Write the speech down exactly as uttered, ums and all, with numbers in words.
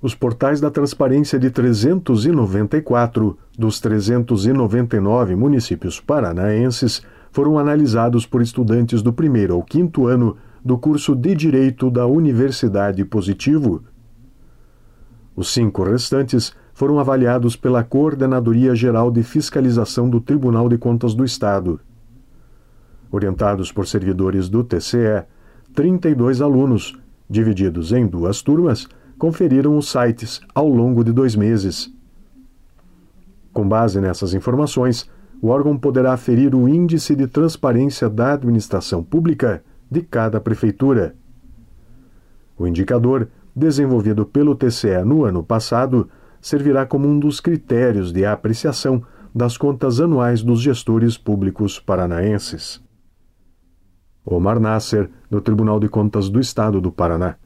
Os portais da transparência de trezentos e noventa e quatro dos trezentos e noventa e nove municípios paranaenses foram analisados por estudantes do primeiro ao quinto ano do curso de Direito da Universidade Positivo. Os cinco restantes foram avaliados pela Coordenadoria Geral de Fiscalização do Tribunal de Contas do Estado. Orientados por servidores do T C E, trinta e dois alunos, divididos em duas turmas, conferiram os sites ao longo de dois meses. Com base nessas informações, o órgão poderá aferir o índice de transparência da administração pública de cada prefeitura. O indicador, desenvolvido pelo T C E no ano passado, servirá como um dos critérios de apreciação das contas anuais dos gestores públicos paranaenses. Omar Nasser, do Tribunal de Contas do Estado do Paraná.